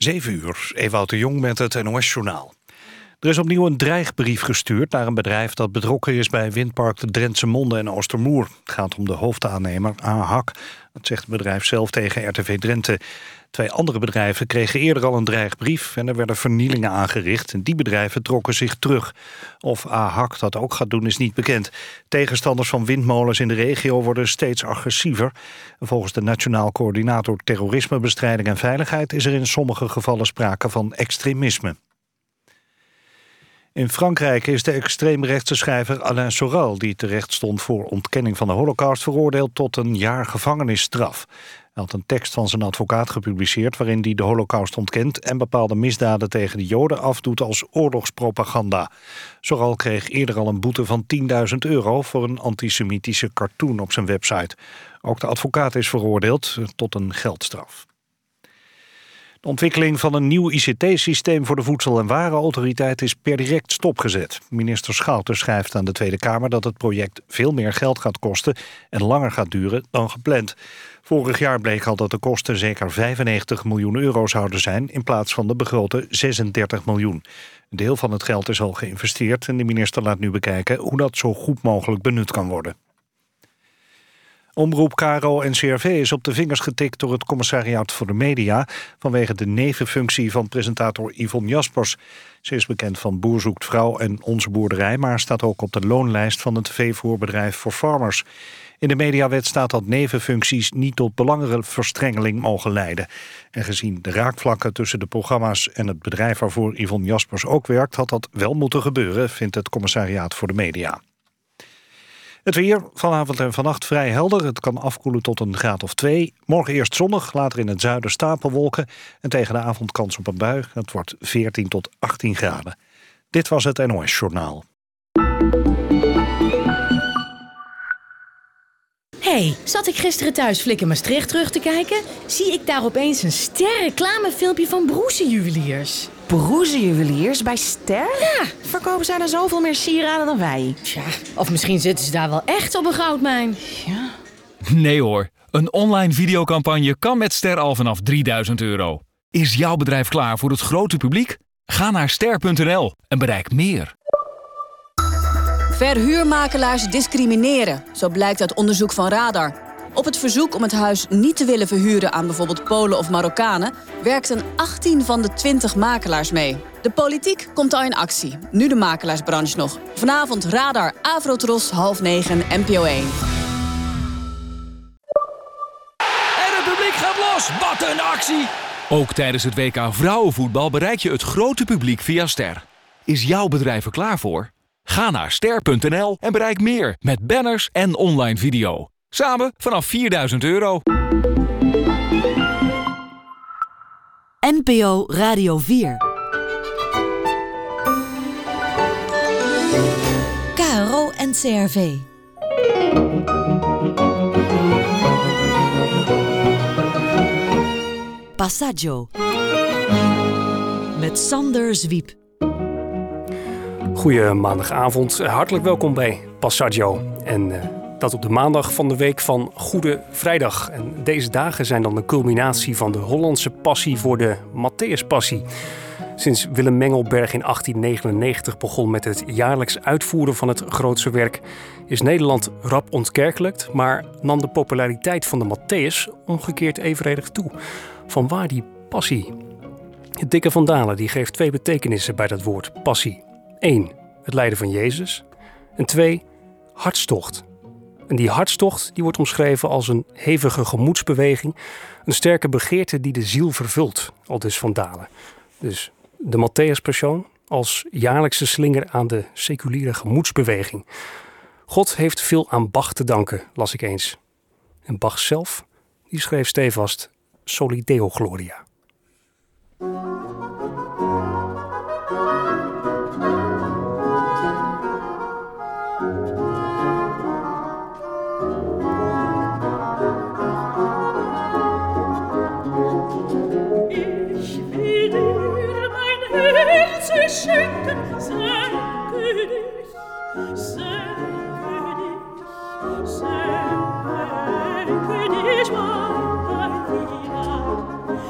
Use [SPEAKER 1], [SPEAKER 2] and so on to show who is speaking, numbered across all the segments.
[SPEAKER 1] 7 uur, Ewout de Jong met het NOS-journaal. Er is opnieuw een dreigbrief gestuurd naar een bedrijf dat betrokken is bij windpark de Drentse Monde en Oostermoer. Het gaat om de hoofdaannemer AHAC. Dat zegt het bedrijf zelf tegen RTV Drenthe. 2 andere bedrijven kregen eerder al een dreigbrief en er werden vernielingen aangericht. En die bedrijven trokken zich terug. Of AHAC dat ook gaat doen is niet bekend. Tegenstanders van windmolens in de regio worden steeds agressiever. Volgens de Nationaal Coördinator Terrorismebestrijding en Veiligheid is er in sommige gevallen sprake van extremisme. In Frankrijk is de extreemrechtse schrijver Alain Soral, die terecht stond voor ontkenning van de Holocaust, veroordeeld tot een jaar gevangenisstraf. Hij had een tekst van zijn advocaat gepubliceerd waarin hij de Holocaust ontkent en bepaalde misdaden tegen de Joden afdoet als oorlogspropaganda. Soral kreeg eerder al een boete van €10.000 voor een antisemitische cartoon op zijn website. Ook de advocaat is veroordeeld tot een geldstraf. De ontwikkeling van een nieuw ICT-systeem voor de Voedsel- en Warenautoriteit is per direct stopgezet. Minister Schouten schrijft aan de Tweede Kamer dat het project veel meer geld gaat kosten en langer gaat duren dan gepland. Vorig jaar bleek al dat de kosten zeker €95 miljoen zouden zijn in plaats van de begrote 36 miljoen. Een deel van het geld is al geïnvesteerd en de minister laat nu bekijken hoe dat zo goed mogelijk benut kan worden. Omroep KRO-NCRV is op de vingers getikt door het Commissariaat voor de Media vanwege de nevenfunctie van presentator Yvonne Jaspers. Ze is bekend van Boer zoekt vrouw en Onze Boerderij, maar staat ook op de loonlijst van het veevoerbedrijf For Farmers. In de mediawet staat dat nevenfuncties niet tot belangenverstrengeling mogen leiden. En gezien de raakvlakken tussen de programma's en het bedrijf waarvoor Yvonne Jaspers ook werkt, had dat wel moeten gebeuren, vindt het Commissariaat voor de Media. Het weer, vanavond en vannacht vrij helder. Het kan afkoelen tot een graad of 2. Morgen eerst zonnig, later in het zuiden stapelwolken. En tegen de avond kans op een bui. Het wordt 14 tot 18 graden. Dit was het NOS-journaal.
[SPEAKER 2] Hey, zat ik gisteren thuis Flikker Maastricht terug te kijken? Zie ik daar opeens een sterreclamefilmpje van Broese Juweliers.
[SPEAKER 3] Broese Juweliers bij Ster?
[SPEAKER 2] Ja.
[SPEAKER 3] Verkopen zij dan zoveel meer sieraden dan wij?
[SPEAKER 2] Tja, of misschien zitten ze daar wel echt op een goudmijn.
[SPEAKER 3] Ja.
[SPEAKER 4] Nee hoor, een online videocampagne kan met Ster al vanaf €3.000. Is jouw bedrijf klaar voor het grote publiek? Ga naar ster.nl en bereik meer.
[SPEAKER 5] Verhuurmakelaars discrimineren, zo blijkt uit onderzoek van Radar. Op het verzoek om het huis niet te willen verhuren aan bijvoorbeeld Polen of Marokkanen werkten 18 van de 20 makelaars mee. De politiek komt al in actie, nu de makelaarsbranche nog. Vanavond Radar, Avrotros, 8:30, NPO 1.
[SPEAKER 4] En het publiek gaat los, wat een actie! Ook tijdens het WK Vrouwenvoetbal bereik je het grote publiek via Ster. Is jouw bedrijf er klaar voor? Ga naar ster.nl en bereik meer met banners en online video. Samen vanaf €4.000.
[SPEAKER 6] NPO Radio 4. KRO-NCRV. Passaggio. Met Sander Zwiep.
[SPEAKER 7] Goeie maandagavond. Hartelijk welkom bij Passaggio. En dat op de maandag van de week van Goede Vrijdag. En deze dagen zijn dan de culminatie van de Hollandse passie voor de Matthäuspassie. Sinds Willem Mengelberg in 1899 begon met het jaarlijks uitvoeren van het grootste werk, is Nederland rap ontkerkelijkt, maar nam de populariteit van de Matthäus omgekeerd evenredig toe. Vanwaar die passie? Het Dikke van Dalen die geeft 2 betekenissen bij dat woord passie. 1. Het lijden van Jezus. En 2. Hartstocht. En die hartstocht die wordt omschreven als een hevige gemoedsbeweging, een sterke begeerte die de ziel vervult, aldus Van Dalen. Dus de Matthäuspersoon als jaarlijkse slinger aan de seculiere gemoedsbeweging. God heeft veel aan Bach te danken, las ik eens. En Bach zelf, die schreef stevast Soli Deo Gloria.
[SPEAKER 8] Schenken, senke dich, senke dich, Maria.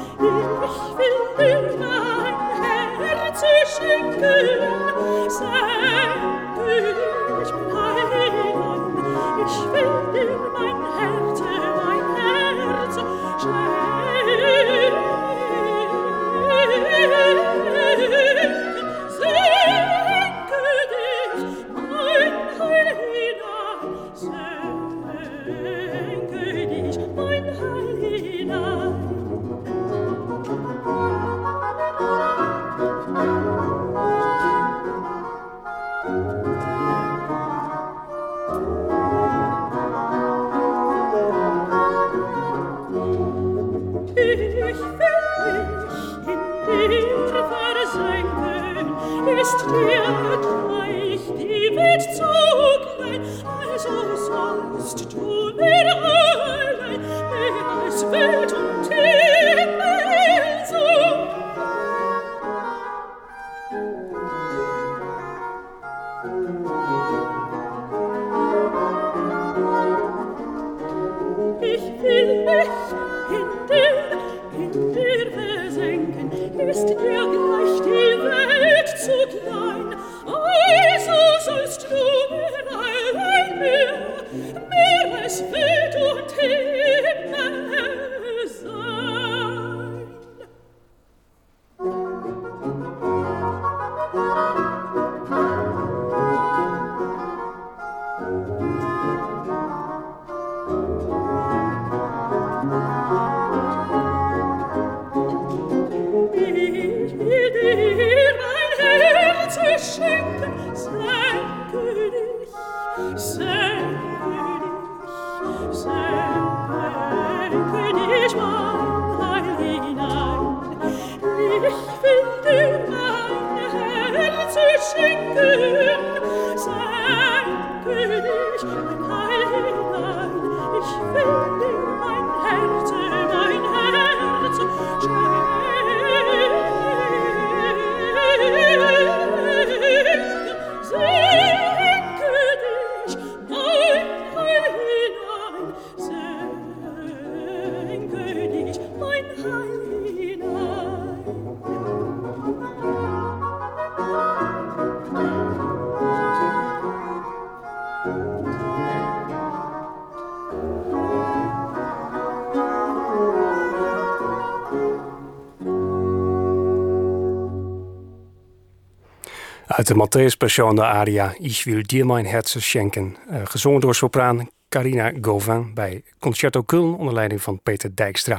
[SPEAKER 7] Uit de Matthäus-passion de aria Ich will dir mein Herz schenken. Gezongen door sopraan Carina Gauvin bij Concerto Köln onder leiding van Peter Dijkstra.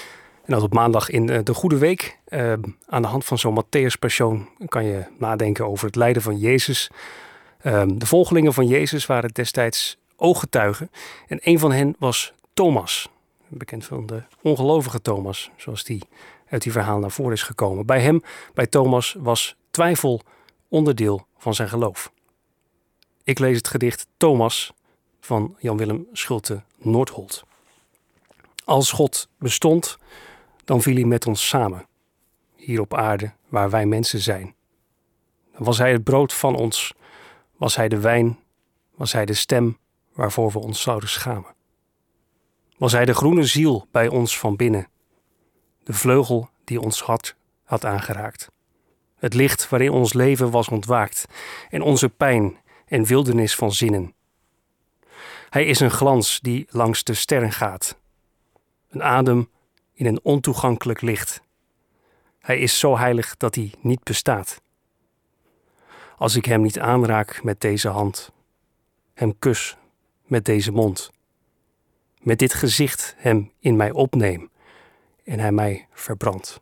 [SPEAKER 7] En dat op maandag in de Goede Week. Aan de hand van zo'n Matthäus-passion kan je nadenken over het lijden van Jezus. De volgelingen van Jezus waren destijds ooggetuigen. En een van hen was Thomas. Bekend van de ongelovige Thomas, zoals die uit die verhaal naar voren is gekomen. Bij hem, bij Thomas, was twijfel onderdeel van zijn geloof. Ik lees het gedicht Thomas van Jan-Willem Schulte-Noordholt. Als God bestond, dan viel hij met ons samen, hier op aarde waar wij mensen zijn. Dan was hij het brood van ons, was hij de wijn, was hij de stem waarvoor we ons zouden schamen. Was hij de groene ziel bij ons van binnen, de vleugel die ons hart had aangeraakt. Het licht waarin ons leven was ontwaakt en onze pijn en wildernis van zinnen. Hij is een glans die langs de sterren gaat. Een adem in een ontoegankelijk licht. Hij is zo heilig dat hij niet bestaat. Als ik hem niet aanraak met deze hand, hem kus met deze mond, met dit gezicht hem in mij opneem en hij mij verbrandt.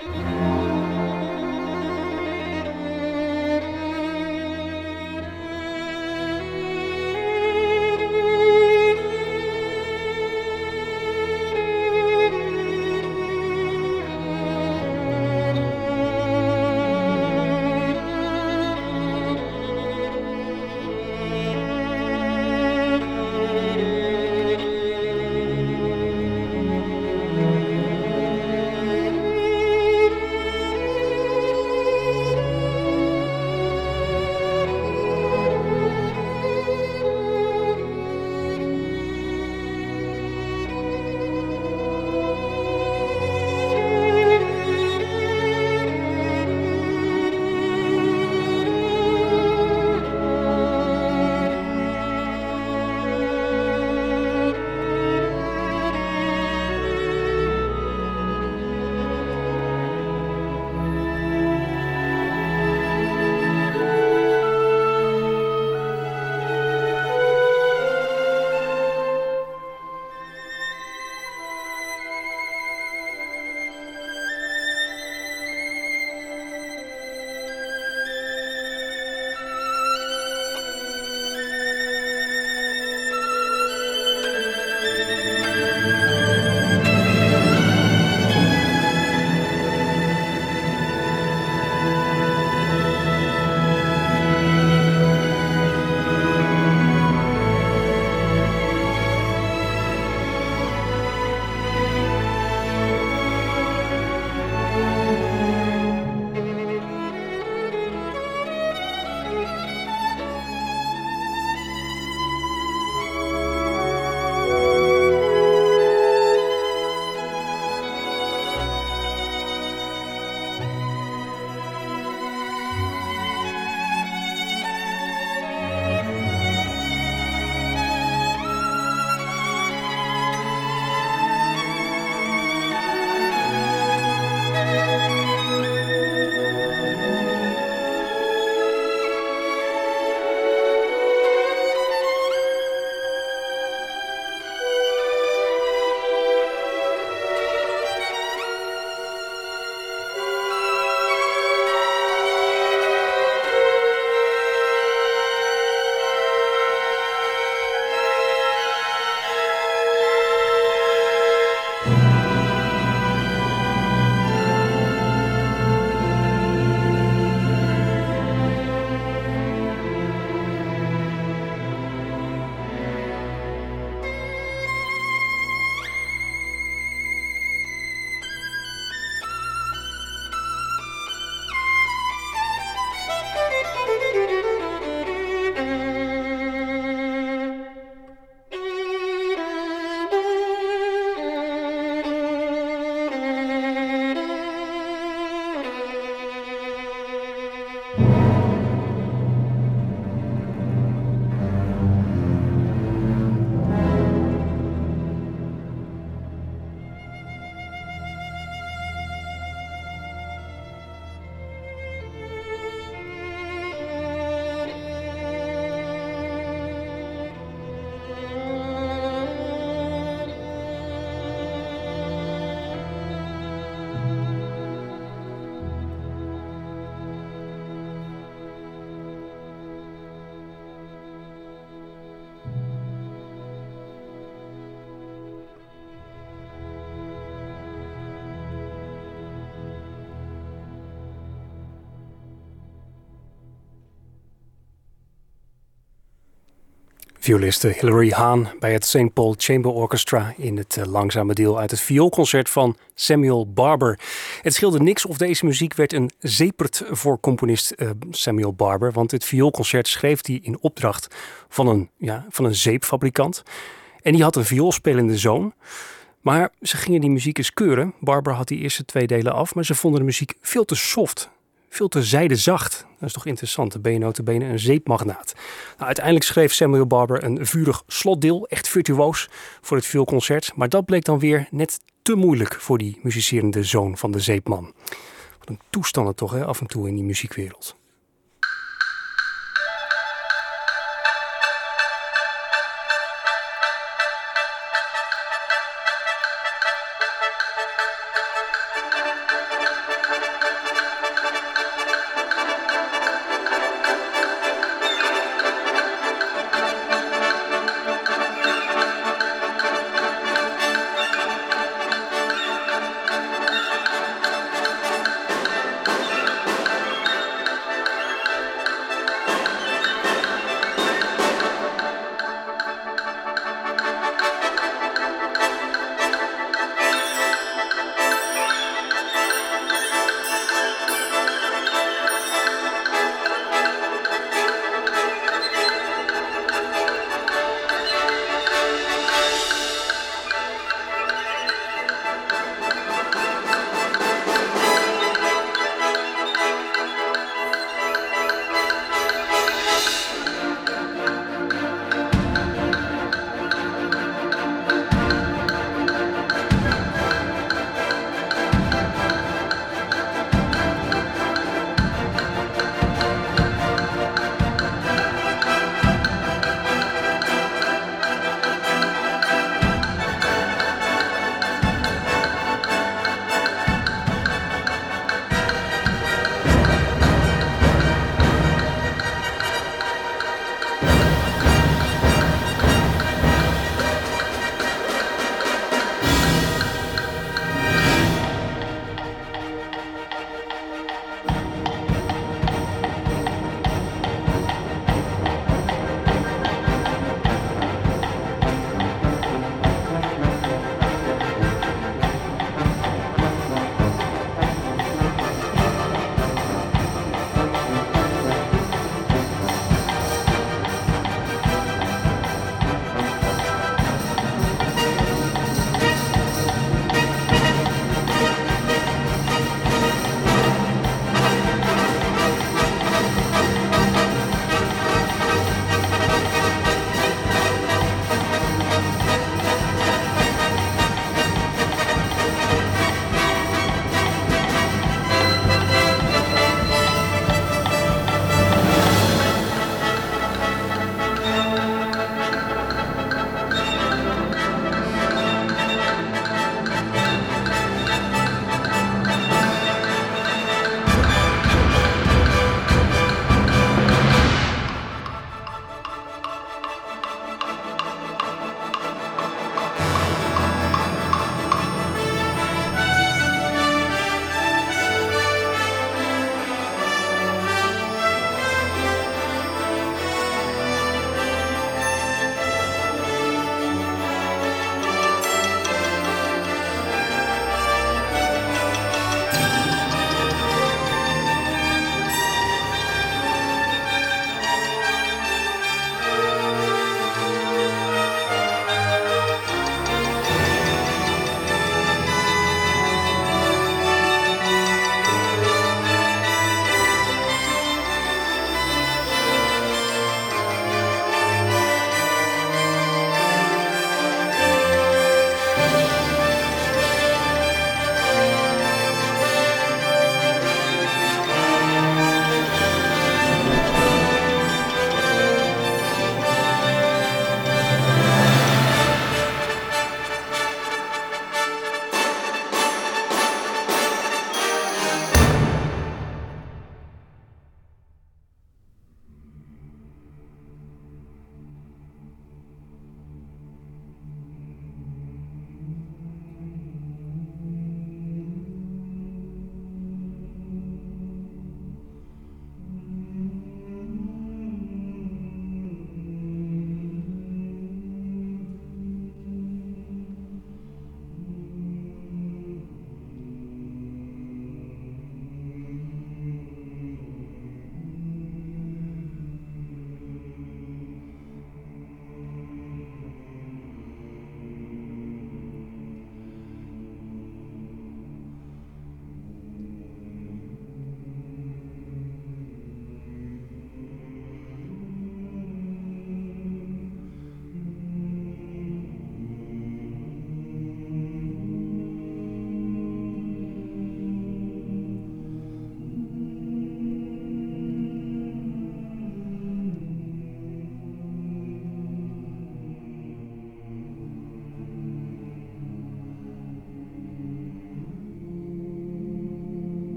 [SPEAKER 7] Violiste Hilary Hahn bij het St. Paul Chamber Orchestra in het langzame deel uit het vioolconcert van Samuel Barber. Het scheelde niks of deze muziek werd een zeepert voor componist Samuel Barber, want het vioolconcert schreef hij in opdracht van een zeepfabrikant. En die had een vioolspelende zoon. Maar ze gingen die muziek eens keuren. Barber had die eerste 2 delen af, maar ze vonden de muziek veel te soft. Veel te zijdezacht. Dat is toch interessant, dan ben je nota bene een zeepmagnaat. Nou, uiteindelijk schreef Samuel Barber een vurig slotdeel, echt virtuoos, voor het vioolconcert. Maar dat bleek dan weer net te moeilijk voor die muzicerende zoon van de zeepman. Wat een toestanden toch, hè, af en toe in die muziekwereld.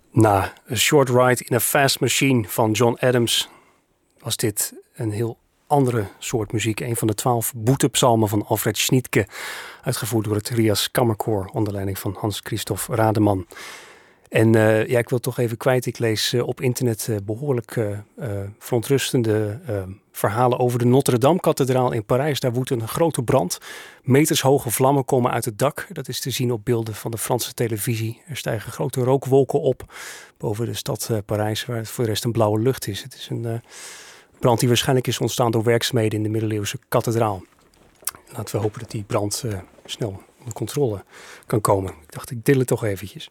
[SPEAKER 7] Na A Short Ride in a Fast Machine van John Adams was dit een heel andere soort muziek. Een van de 12 boetepsalmen van Alfred Schnittke, uitgevoerd door het Rias Kammerkoor onder leiding van Hans-Christoph Rademan. En ik wil toch even kwijt. Ik lees op internet behoorlijk verontrustende verhalen over de Notre-Dame-kathedraal in Parijs. Daar woedt een grote brand. Metershoge vlammen komen uit het dak. Dat is te zien op beelden van de Franse televisie. Er stijgen grote rookwolken op boven de stad Parijs, waar het voor de rest een blauwe lucht is. Het is een brand die waarschijnlijk is ontstaan door werkzaamheden in de middeleeuwse kathedraal. Laten we hopen dat die brand snel onder controle kan komen. Ik dacht, ik deel het toch eventjes.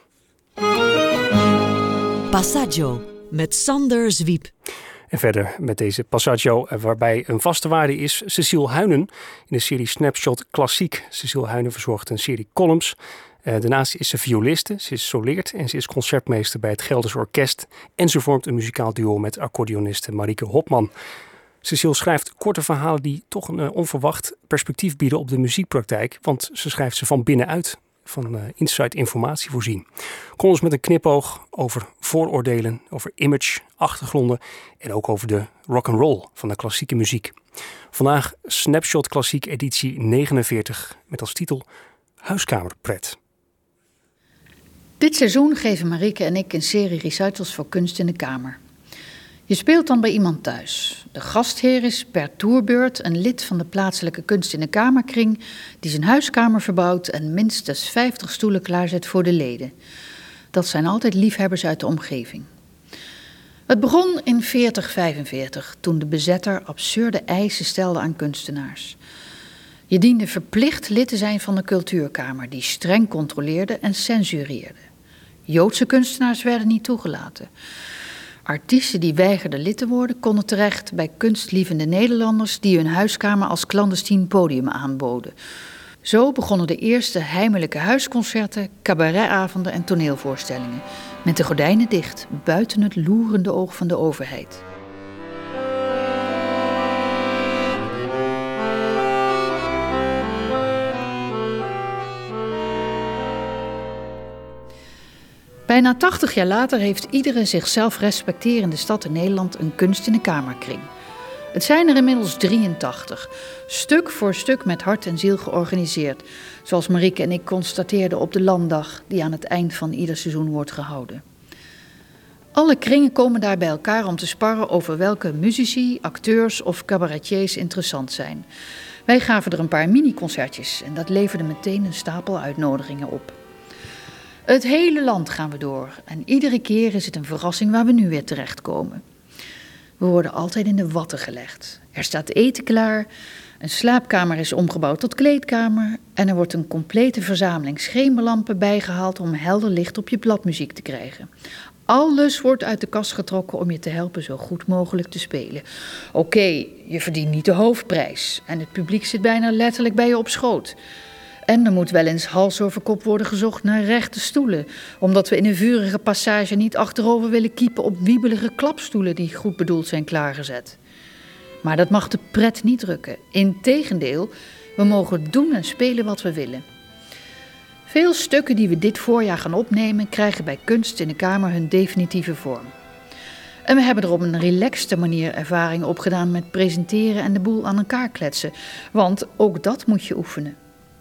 [SPEAKER 6] Passaggio met Sander Zwiep.
[SPEAKER 7] En verder met deze Passaggio, waarbij een vaste waarde is Cecile Huynen in de serie Snapshot Klassiek. Cecile Huynen verzorgt een serie columns. Daarnaast is ze violiste, ze is soleert en ze is concertmeester bij het Gelders Orkest. En ze vormt een muzikaal duo met accordeoniste Marieke Hopman. Cecile schrijft korte verhalen die toch een onverwacht perspectief bieden op de muziekpraktijk. Want ze schrijft ze van binnenuit, van inside informatie voorzien. Columns met een knipoog over vooroordelen, over image, achtergronden en ook over de rock'n'roll van de klassieke muziek. Vandaag Snapshot Klassiek editie 49 met als titel Huiskamerpret.
[SPEAKER 9] Dit seizoen geven Marieke en ik een serie recitals voor kunst in de kamer. Je speelt dan bij iemand thuis. De gastheer is per toerbeurt een lid van de plaatselijke kunst in de kamerkring die zijn huiskamer verbouwt en minstens 50 stoelen klaarzet voor de leden. Dat zijn altijd liefhebbers uit de omgeving. Het begon in 40-45, toen de bezetter absurde eisen stelde aan kunstenaars. Je diende verplicht lid te zijn van de cultuurkamer, die streng controleerde en censureerde. Joodse kunstenaars werden niet toegelaten. Artiesten die weigerden lid te worden konden terecht bij kunstlievende Nederlanders die hun huiskamer als clandestien podium aanboden. Zo begonnen de eerste heimelijke huisconcerten, cabaretavonden en toneelvoorstellingen. Met de gordijnen dicht, buiten het loerende oog van de overheid. Bijna 80 jaar later heeft iedere zichzelf respecterende stad in Nederland een kunst in de kamerkring. Het zijn er inmiddels 83, stuk voor stuk met hart en ziel georganiseerd, zoals Marieke en ik constateerden op de Landdag die aan het eind van ieder seizoen wordt gehouden. Alle kringen komen daar bij elkaar om te sparren over welke muzici, acteurs of cabaretiers interessant zijn. Wij gaven er een paar mini-concertjes en dat leverde meteen een stapel uitnodigingen op. Het hele land gaan we door en iedere keer is het een verrassing waar we nu weer terechtkomen. We worden altijd in de watten gelegd. Er staat eten klaar, een slaapkamer is omgebouwd tot kleedkamer en er wordt een complete verzameling schemerlampen bijgehaald om helder licht op je bladmuziek te krijgen. Alles wordt uit de kast getrokken om je te helpen zo goed mogelijk te spelen. Oké, je verdient niet de hoofdprijs en het publiek zit bijna letterlijk bij je op schoot. En er moet wel eens hals over kop worden gezocht naar rechte stoelen, omdat we in een vurige passage niet achterover willen kiepen op wiebelige klapstoelen die goed bedoeld zijn klaargezet. Maar dat mag de pret niet drukken. Integendeel, we mogen doen en spelen wat we willen. Veel stukken die we dit voorjaar gaan opnemen krijgen bij Kunst in de Kamer hun definitieve vorm. En we hebben er op een relaxte manier ervaring opgedaan met presenteren en de boel aan elkaar kletsen, want ook dat moet je oefenen.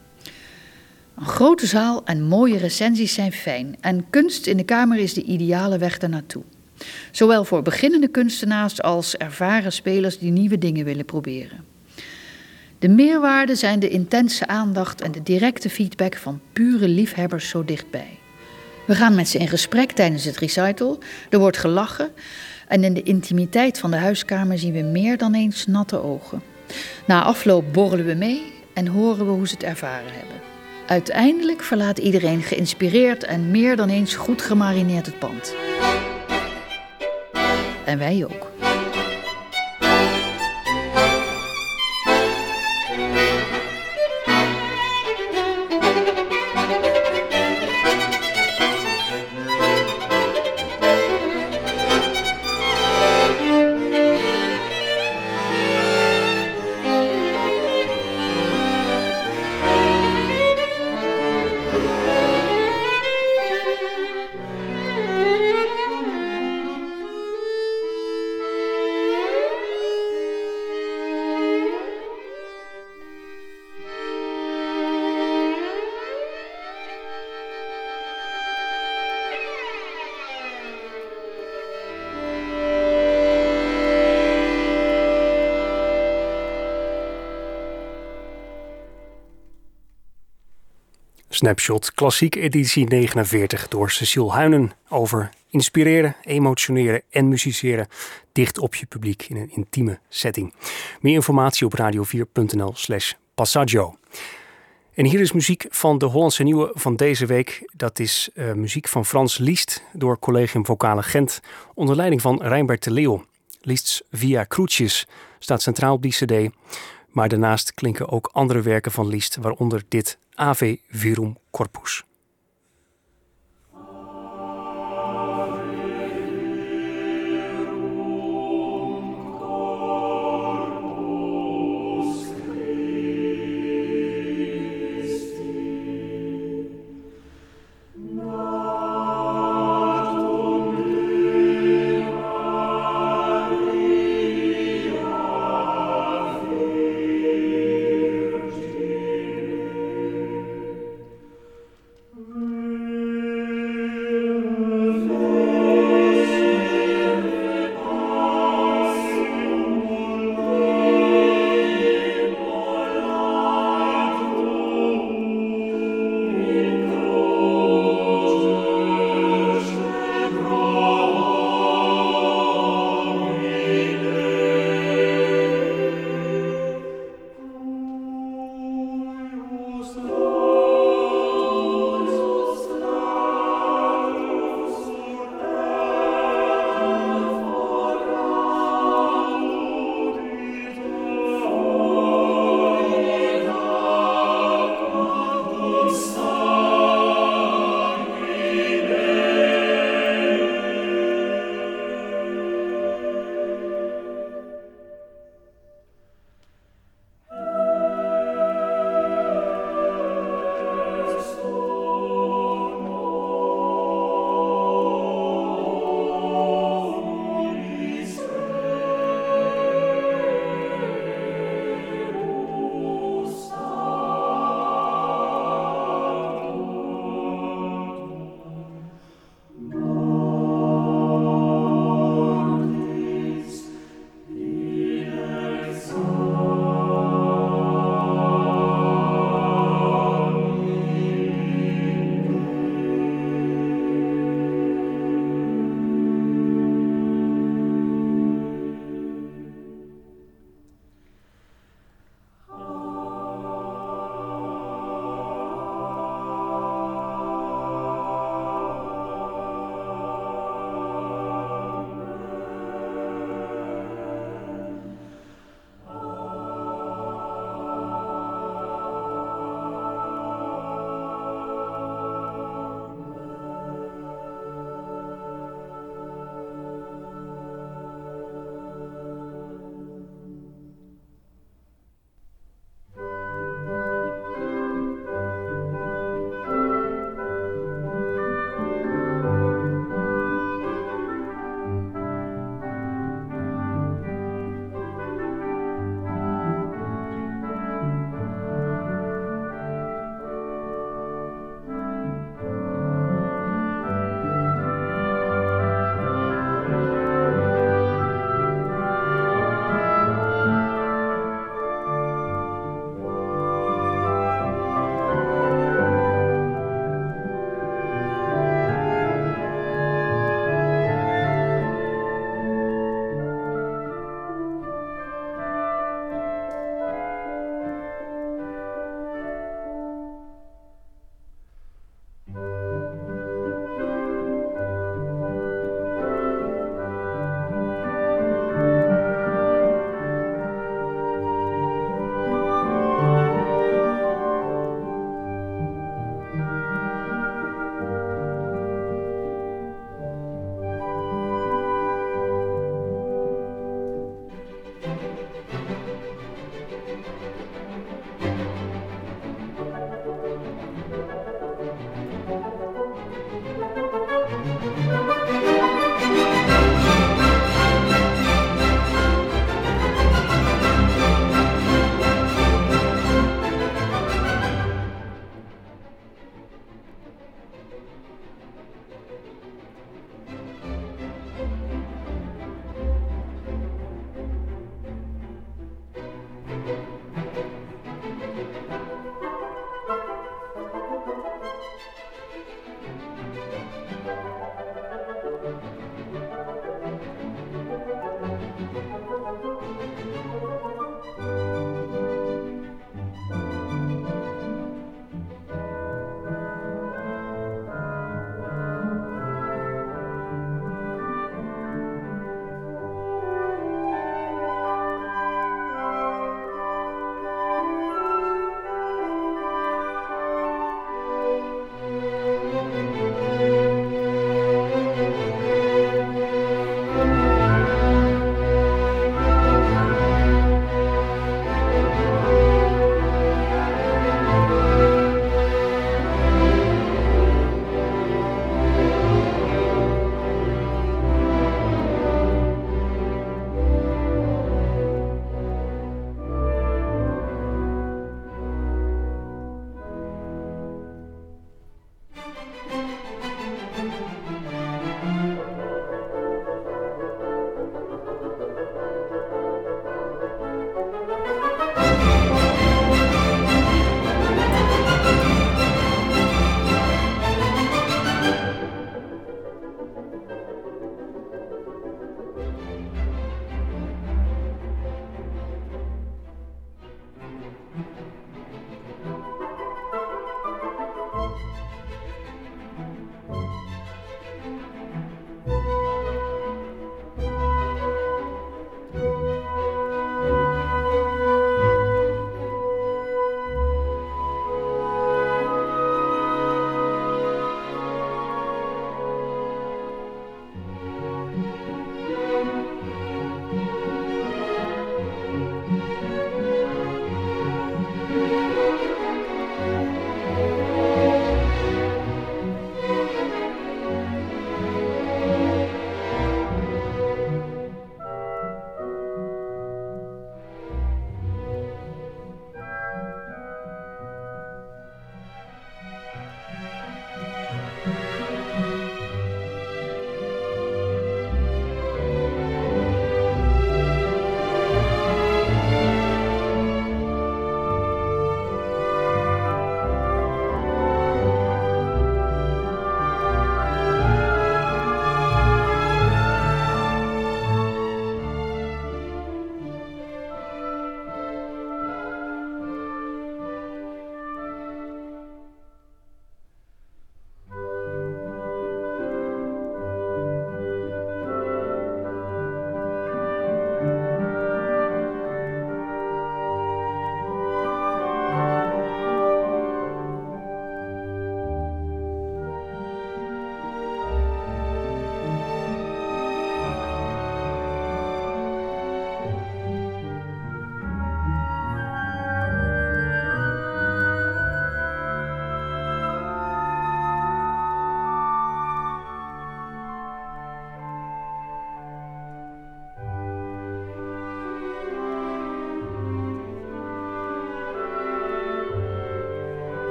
[SPEAKER 9] Een grote zaal en mooie recensies zijn fijn en Kunst in de Kamer is de ideale weg daarnaartoe. Zowel voor beginnende kunstenaars als ervaren spelers die nieuwe dingen willen proberen. De meerwaarde zijn de intense aandacht en de directe feedback van pure liefhebbers zo dichtbij. We gaan met ze in gesprek tijdens het recital, er wordt gelachen en in de intimiteit van de huiskamer zien we meer dan eens natte ogen. Na afloop borrelen we mee en horen we hoe ze het ervaren hebben. Uiteindelijk verlaat iedereen geïnspireerd en meer dan eens goed gemarineerd het pand. En wij ook.
[SPEAKER 7] Snapshot Klassiek editie 49 door Cecile Huynen over inspireren, emotioneren en musiceren dicht op je publiek in een intieme setting. Meer informatie op radio4.nl/Passaggio. En hier is muziek van de Hollandse Nieuwe van deze week. Dat is muziek van Frans Liszt door Collegium Vocale Gent onder leiding van Rijnbert de Leeuw. Liszt's Via Crucis staat centraal op die cd. Maar daarnaast klinken ook andere werken van Liszt, waaronder dit Ave Virum Corpus.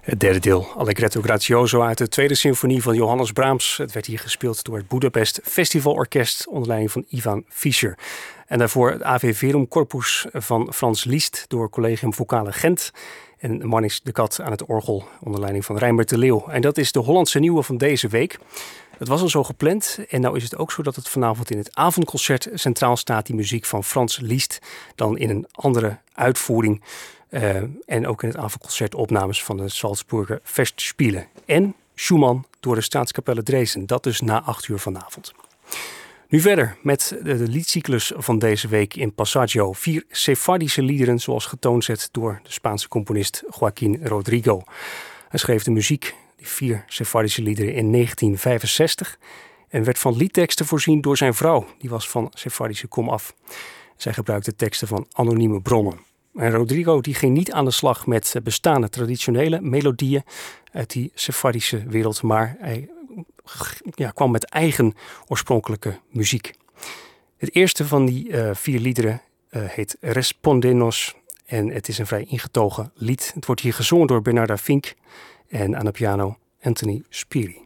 [SPEAKER 7] Het derde deel, Allegretto Grazioso uit de tweede symfonie van Johannes Brahms. Het werd hier gespeeld door het Budapest Festivalorkest onder leiding van Ivan Fischer. En daarvoor het Ave Verum Corpus van Frans Liszt door Collegium Vocale Gent. En Marnix de Kat aan het orgel onder leiding van Rijnbert de Leeuw. En dat is de Hollandse nieuwe van deze week. Het was al zo gepland en nou is het ook zo dat het vanavond in het avondconcert centraal staat. Die muziek van Frans Liszt dan in een andere uitvoering. En ook in het avondconcert opnames van de Salzburger Festspiele. En Schumann door de Staatskapelle Dresden. Dat dus na 8 uur vanavond. Nu verder met de liedcyclus van deze week in Passaggio. 4 Sefardische liederen zoals getoonzet door de Spaanse componist Joaquín Rodrigo. Hij schreef de muziek, die 4 Sefardische liederen, in 1965. En werd van liedteksten voorzien door zijn vrouw. Die was van Sefardische komaf. Zij gebruikte teksten van anonieme bronnen. En Rodrigo die ging niet aan de slag met bestaande traditionele melodieën uit die Sefardische wereld, maar hij kwam met eigen oorspronkelijke muziek. Het eerste van die 4 liederen heet Respondenos en het is een vrij ingetogen lied. Het wordt hier gezongen door Bernarda Fink en aan de piano Anthony Spiri.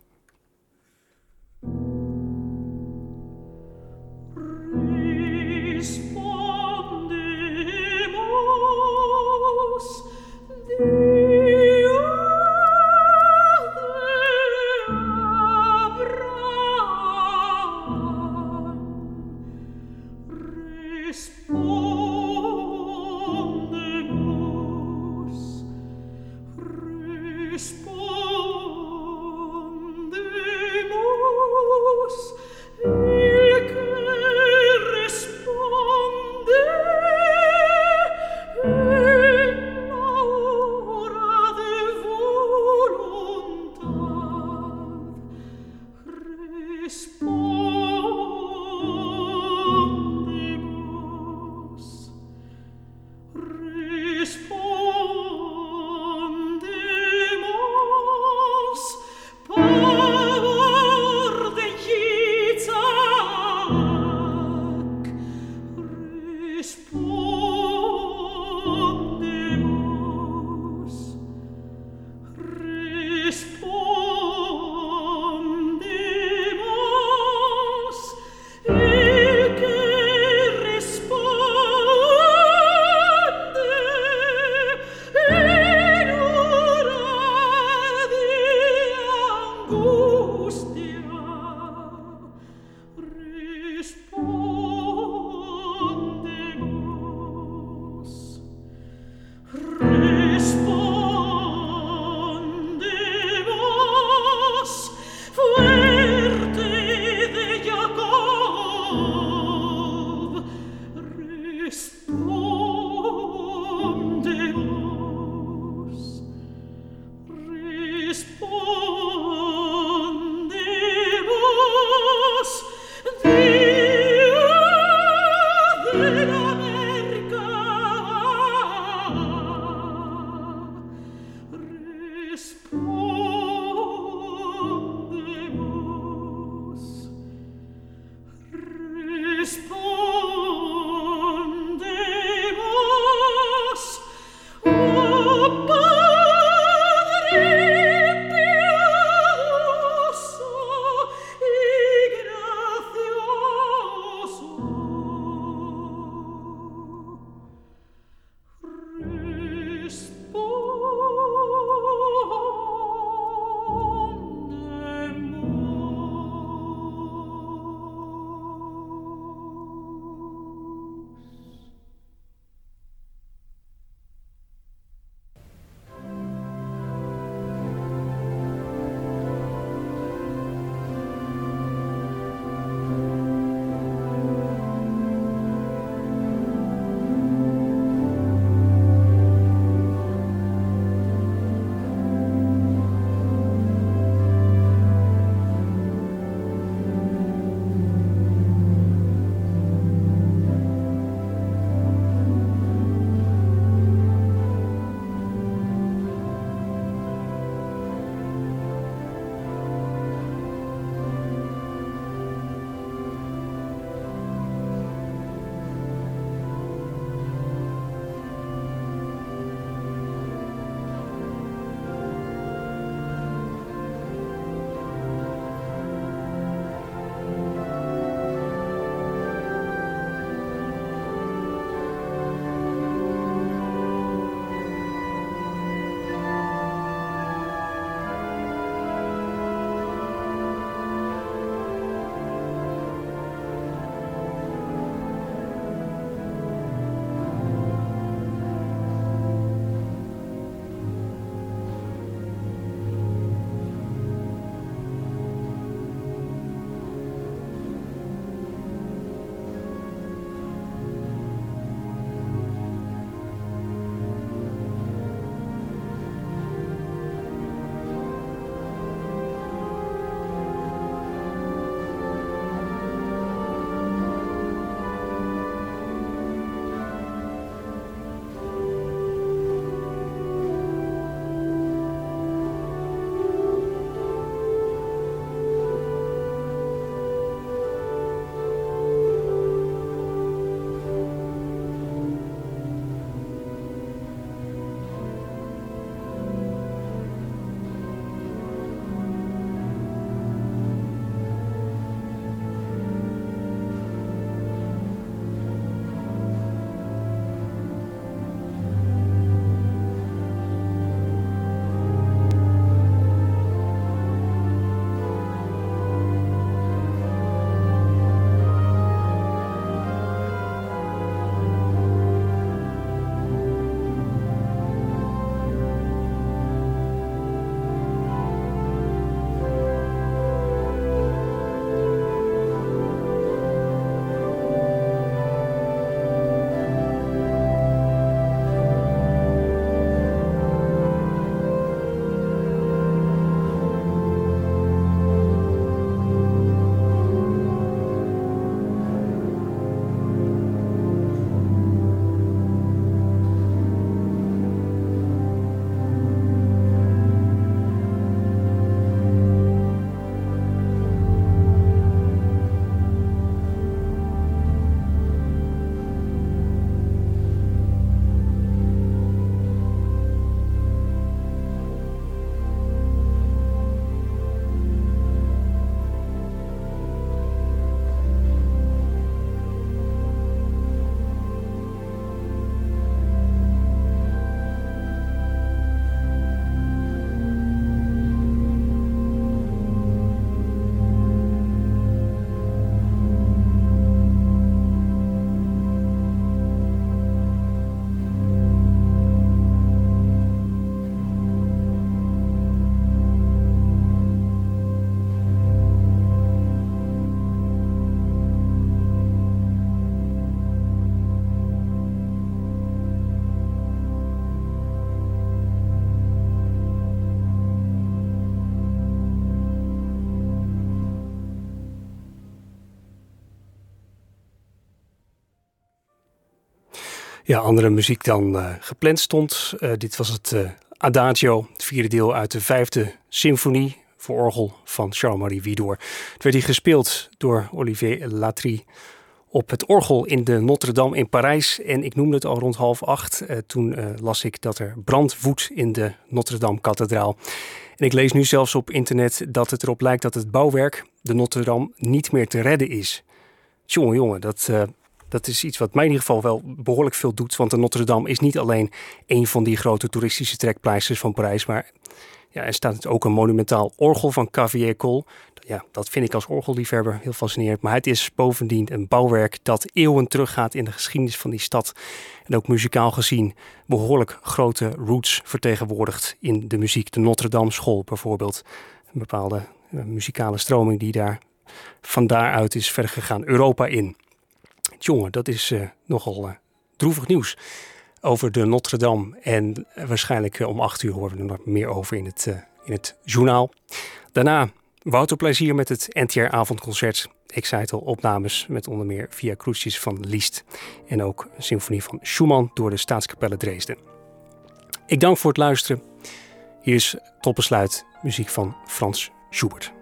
[SPEAKER 7] Ja, andere muziek dan gepland stond. Dit was het Adagio, het vierde deel uit de 5e symfonie voor orgel van Charles-Marie Widor. Het werd hier gespeeld door Olivier Latry op het orgel in de Notre-Dame in Parijs. En ik noemde het al rond 7:30. Toen las ik dat er brand woedt in de Notre-Dame-kathedraal. En ik lees nu zelfs op internet dat het erop lijkt dat het bouwwerk, de Notre-Dame, niet meer te redden is. Jongen, dat is iets wat mij in ieder geval wel behoorlijk veel doet. Want de Notre-Dame is niet alleen een van die grote toeristische trekpleisters van Parijs. Maar ja, er staat ook een monumentaal orgel van Cavaillé-Coll. Ja, dat vind ik als orgelliefhebber heel fascinerend. Maar het is bovendien een bouwwerk dat eeuwen teruggaat in de geschiedenis van die stad. En ook muzikaal gezien behoorlijk grote roots vertegenwoordigt in de muziek. De Notre-Dame School bijvoorbeeld. Een bepaalde muzikale stroming die daar van daaruit is verder gegaan Europa in. Jongen, dat is nogal droevig nieuws over de Notre-Dame. En waarschijnlijk om 8:00 horen we er nog meer over in het journaal. Daarna Wouter Plezier met het NTR-avondconcert. Ik zei het al, opnames met onder meer Via Crucis van Liszt. En ook een symfonie van Schumann door de Staatskapelle Dresden. Ik dank voor het luisteren. Hier is tot besluit muziek van Frans Schubert.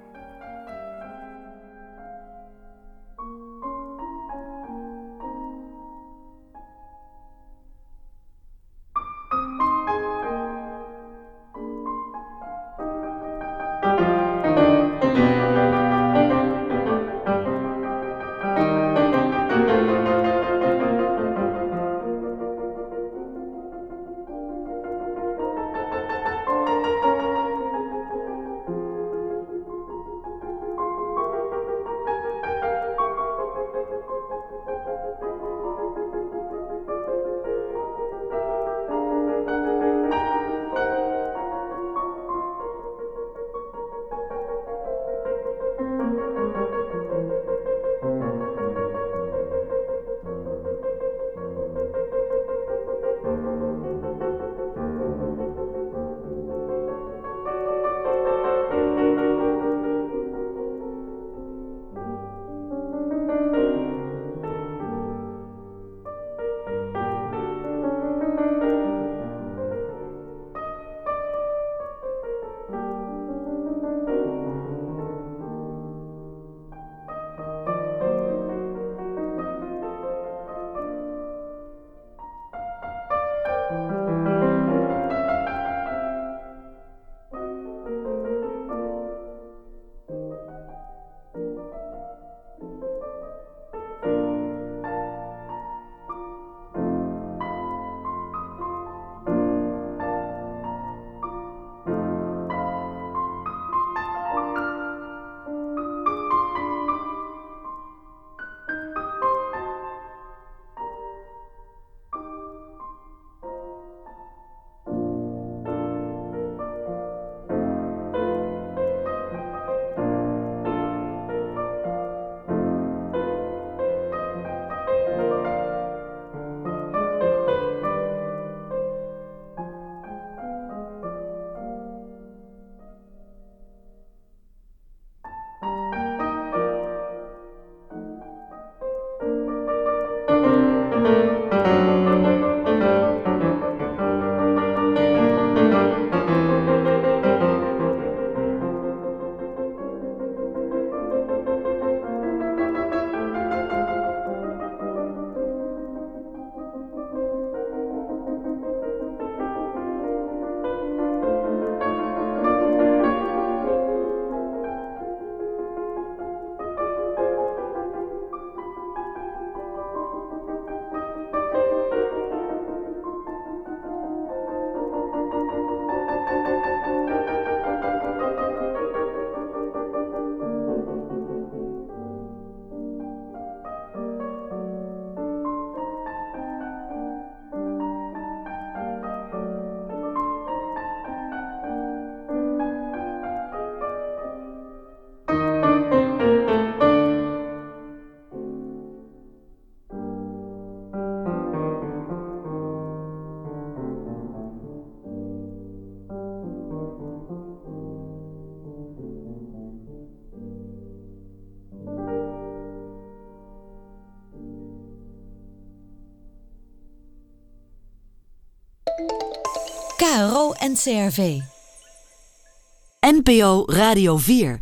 [SPEAKER 6] KRO NCRV. NPO Radio 4.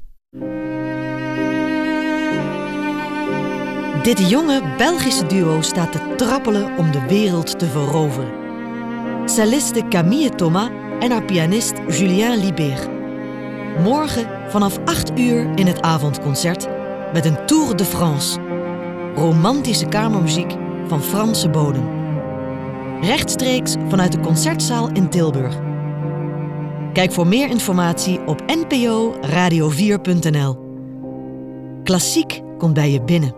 [SPEAKER 6] Dit jonge Belgische duo staat te trappelen om de wereld te veroveren. Celliste Camille Thomas en haar pianist Julien Libert. Morgen vanaf 8 uur in het avondconcert met een Tour de France. Romantische kamermuziek van Franse bodem. Rechtstreeks vanuit de Concertzaal in Tilburg. Kijk voor meer informatie op nporadio4.nl. Klassiek komt bij je binnen.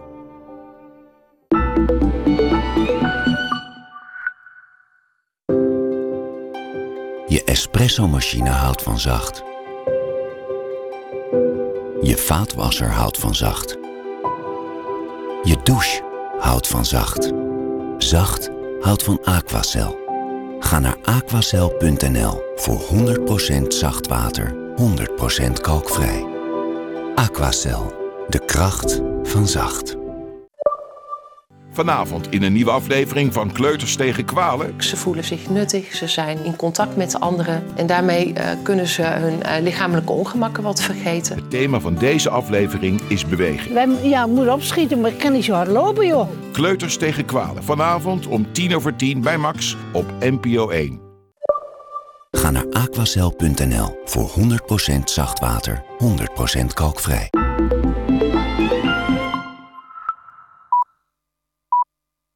[SPEAKER 10] Je espresso-machine houdt van zacht. Je vaatwasser houdt van zacht. Je douche houdt van zacht. Zacht houdt van Aquacel. Ga naar aquacel.nl voor 100% zacht water, 100% kalkvrij. Aquacel, de kracht van zacht.
[SPEAKER 11] Vanavond in een nieuwe aflevering van Kleuters tegen kwalen.
[SPEAKER 12] Ze voelen zich nuttig, ze zijn in contact met de anderen en daarmee kunnen ze hun lichamelijke ongemakken wat vergeten.
[SPEAKER 11] Het thema van deze aflevering is beweging.
[SPEAKER 13] Wij moeten opschieten, maar ik kan niet zo hard lopen, joh.
[SPEAKER 11] Kleuters tegen kwalen. Vanavond om 10:10 bij Max op NPO 1.
[SPEAKER 10] Ga naar aquacel.nl voor 100% zacht water, 100% kalkvrij.